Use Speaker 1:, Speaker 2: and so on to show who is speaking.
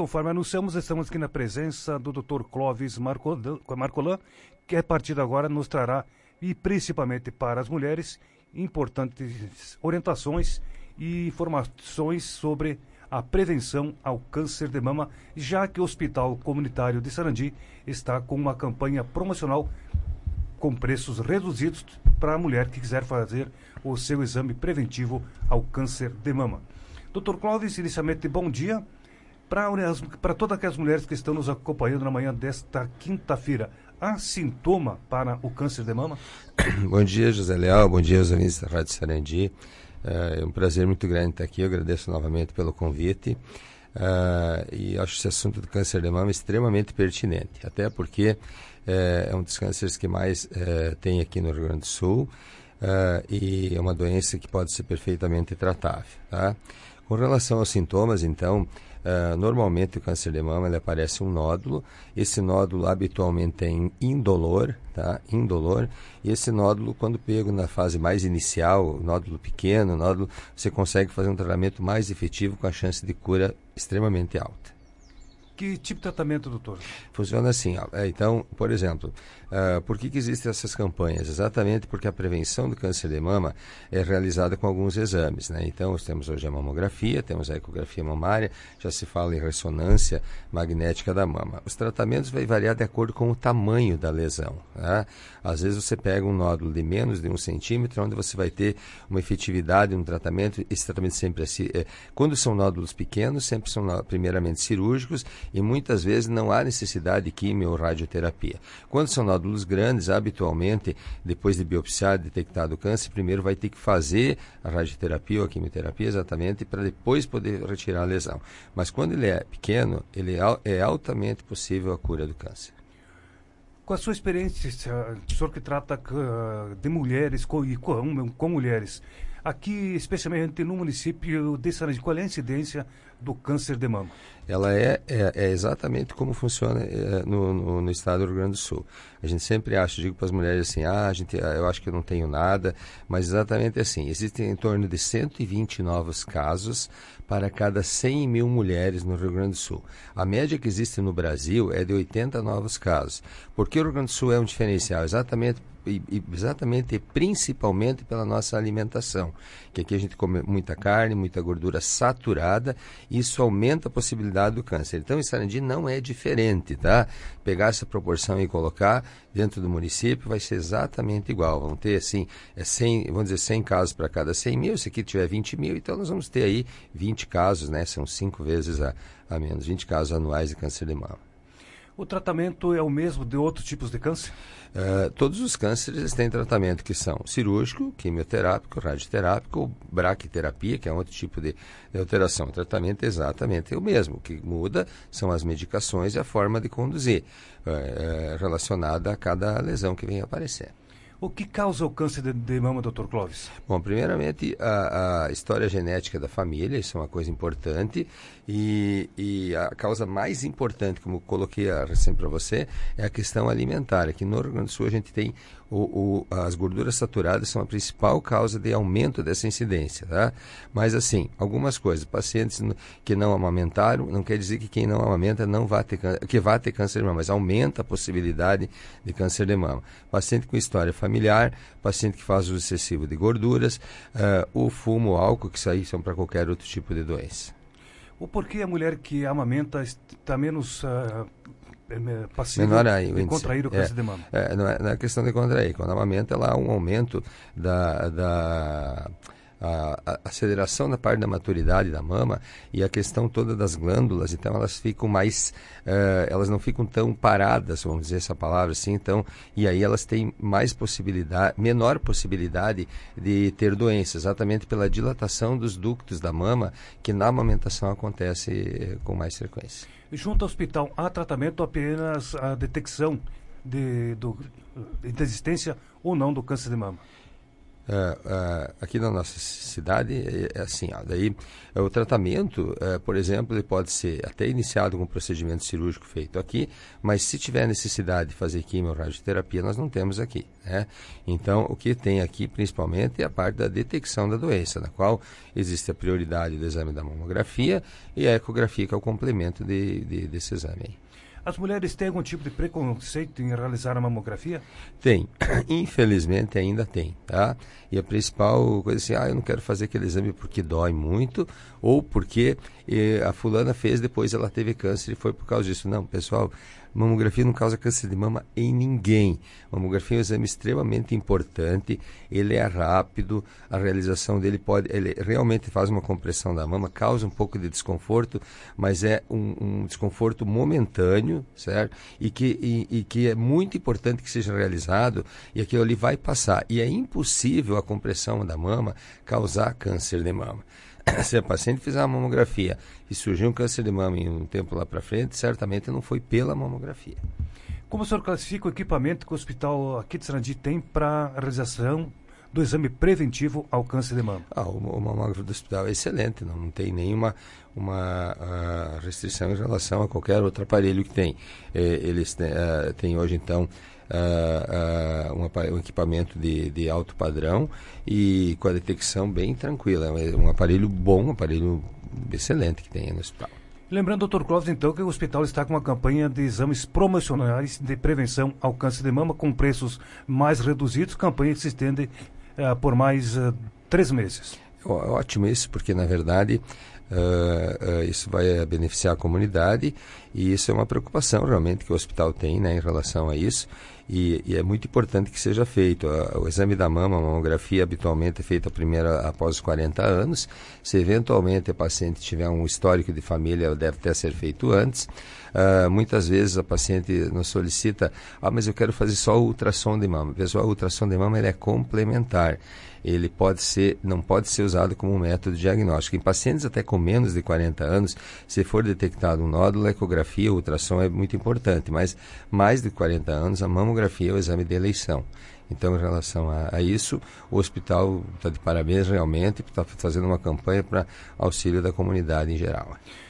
Speaker 1: conforme anunciamos, estamos aqui na presença do Dr. Clóvis Marcolan, que a partir de agora nos trará, e principalmente para as mulheres, importantes orientações e informações sobre a prevenção ao câncer de mama, já que o Hospital Comunitário de Sarandi está com uma campanha promocional com preços reduzidos para a mulher que quiser fazer o seu exame preventivo ao câncer de mama. Dr. Clóvis, inicialmente, bom dia. Para todas aquelas mulheres que estão nos acompanhando na manhã desta quinta-feira, há sintoma para o câncer de mama?
Speaker 2: Bom dia, José Leal. Bom dia aos ouvintes da Rádio Sarandi. É um prazer muito grande estar aqui. Eu agradeço novamente pelo convite. E acho esse assunto do câncer de mama extremamente pertinente, até porque é um dos cânceres que mais tem aqui no Rio Grande do Sul, e é uma doença que pode ser perfeitamente tratável, tá? Com relação aos sintomas, então, normalmente o câncer de mama ele aparece um nódulo. Esse nódulo habitualmente é indolor, tá? Indolor. E esse nódulo, quando pego na fase mais inicial, nódulo pequeno, nódulo, você consegue fazer um tratamento mais efetivo com a chance de cura extremamente alta.
Speaker 1: Que tipo de tratamento, doutor?
Speaker 2: Funciona assim, então, por exemplo, por que existem essas campanhas? Exatamente porque a prevenção do câncer de mama é realizada com alguns exames, né? Então, nós temos hoje a mamografia, temos a ecografia mamária, já se fala em ressonância magnética da mama. Os tratamentos vão variar de acordo com o tamanho da lesão, tá? Às vezes você pega um nódulo de menos de 1 centímetro, onde você vai ter uma efetividade no tratamento. Esse tratamento sempre quando são nódulos pequenos, sempre são primeiramente cirúrgicos, e muitas vezes não há necessidade de quimio ou radioterapia. Quando são nódulos grandes, habitualmente, depois de biopsiar, detectado o câncer, primeiro vai ter que fazer a radioterapia ou a quimioterapia, exatamente, para depois poder retirar a lesão. Mas quando ele é pequeno, é altamente possível a cura do câncer.
Speaker 1: Com a sua experiência, o senhor que trata de mulheres com mulheres, aqui, especialmente no município de Sarandi, qual é a incidência do câncer de mama?
Speaker 2: Ela é exatamente como funciona no estado do Rio Grande do Sul. A gente sempre digo para as mulheres assim, eu acho que eu não tenho nada, mas exatamente assim, existem em torno de 120 novos casos para cada 100 mil mulheres no Rio Grande do Sul. A média que existe no Brasil é de 80 novos casos. Por que o Rio Grande do Sul é um diferencial? Exatamente e principalmente pela nossa alimentação, que aqui a gente come muita carne, muita gordura saturada, e isso aumenta a possibilidade do câncer. Então, em Sarandi não é diferente, tá? Pegar essa proporção e colocar dentro do município vai ser exatamente igual. Vamos ter, assim, 100 casos para cada 100 mil, se aqui tiver 20 mil, então nós vamos ter aí 20 casos, né? São 5 vezes a menos, 20 casos anuais de câncer de mama.
Speaker 1: O tratamento é o mesmo de outros tipos de câncer?
Speaker 2: Todos os cânceres têm tratamento que são cirúrgico, quimioterápico, radioterápico ou braquiterapia, que é outro tipo de alteração. O tratamento é exatamente o mesmo. O que muda são as medicações e a forma de conduzir, relacionada a cada lesão que vem aparecer.
Speaker 1: O que causa o câncer de mama, Dr. Clóvis?
Speaker 2: Bom, primeiramente, a história genética da família, isso é uma coisa importante, e a causa mais importante, como coloquei recém para você, é a questão alimentar. Aqui no Rio Grande do Sul a gente tem as gorduras saturadas são a principal causa de aumento dessa incidência, tá? Mas assim, algumas coisas, pacientes que não amamentaram, não quer dizer que quem não amamenta não vai ter câncer de mama, mas aumenta a possibilidade de câncer de mama. Paciente com história familiar, paciente que faz uso excessivo de gorduras, o fumo, o álcool, que isso aí são para qualquer outro tipo de doença.
Speaker 1: O porquê a mulher que amamenta está menos passível de contrair o câncer de mama?
Speaker 2: Não é questão de contrair. Quando amamenta, ela há um aumento da aceleração da parte da maturidade da mama e a questão toda das glândulas, então elas ficam mais, elas não ficam tão paradas, vamos dizer essa palavra assim, então, e aí elas têm menor possibilidade de ter doenças, exatamente pela dilatação dos ductos da mama, que na amamentação acontece com mais frequência.
Speaker 1: Junto ao hospital, há tratamento apenas a detecção da existência ou não do câncer de mama?
Speaker 2: Aqui na nossa cidade é assim, daí o tratamento, por exemplo, ele pode ser até iniciado com um procedimento cirúrgico feito aqui, mas se tiver necessidade de fazer quimio ou radioterapia, nós não temos aqui, né? Então, o que tem aqui principalmente é a parte da detecção da doença, na qual existe a prioridade do exame da mamografia e a ecografia, que é o complemento desse exame aí.
Speaker 1: As mulheres têm algum tipo de preconceito em realizar a mamografia?
Speaker 2: Tem. Infelizmente ainda tem, tá? E a principal coisa assim, eu não quero fazer aquele exame porque dói muito, ou porque a fulana fez, depois ela teve câncer e foi por causa disso. Não, pessoal, mamografia não causa câncer de mama em ninguém. Mamografia é um exame extremamente importante, ele é rápido, a realização dele ele realmente faz uma compressão da mama, causa um pouco de desconforto, mas é um desconforto momentâneo, certo? E que é muito importante que seja realizado, e aquilo ali vai passar. E é impossível a compressão da mama causar câncer de mama. Se a paciente fizer uma mamografia e surgir um câncer de mama em um tempo lá para frente, certamente não foi pela mamografia.
Speaker 1: Como o senhor classifica o equipamento que o hospital aqui de Sarandi tem para a realização do exame preventivo ao câncer de mama?
Speaker 2: O mamógrafo do hospital é excelente, não tem nenhuma restrição em relação a qualquer outro aparelho que tem. Eles têm hoje, então, um equipamento de alto padrão e com a detecção bem tranquila. É um aparelho bom, um aparelho excelente que tem no hospital.
Speaker 1: Lembrando, Dr. Clóvis, então, que o hospital está com uma campanha de exames promocionais de prevenção ao câncer de mama com preços mais reduzidos, campanha que se estende por mais 3 meses.
Speaker 2: Ótimo isso, porque, na verdade, isso vai beneficiar a comunidade e isso é uma preocupação realmente que o hospital tem, né, em relação a isso. E é muito importante que seja feito. O exame da mama, a mamografia, habitualmente é feita primeiro após os 40 anos. Se eventualmente a paciente tiver um histórico de família, ela deve até ser feito antes. Muitas vezes a paciente nos solicita, mas eu quero fazer só o ultrassom de mama. Pessoal, o ultrassom de mama ele é complementar. Ele não pode ser usado como um método diagnóstico. Em pacientes até com menos de 40 anos, se for detectado um nódulo, a ecografia, o ultrassom é muito importante, mas mais de 40 anos, a mamografia é o exame de eleição. Então, em relação a isso, o hospital está de parabéns realmente, está fazendo uma campanha para auxílio da comunidade em geral.